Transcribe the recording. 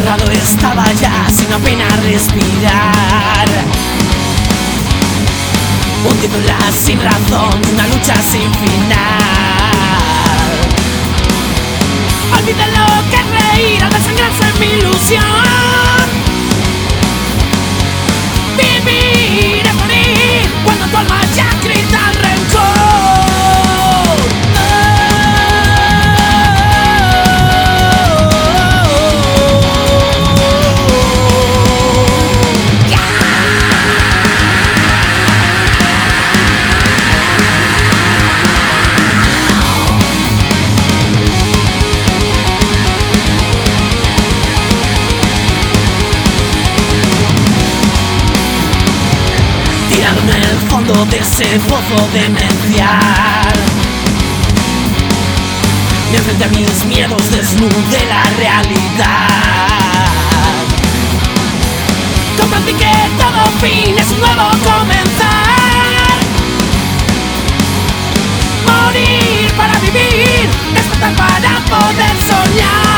ahogado estaba ya sin apenas respirar, hundido en la sin razón, una lucha sin final. Olvidé lo que es reír al desangrarse en mi ilusión. Vivir es morir cuando tu alma ya grita el rencor. Tirado en el fondo de ese pozo demencial, me enfrenté a mis miedos, desnudé la realidad. Comprendí que todo fin es un nuevo comenzar. Morir para vivir, despertar para poder soñar.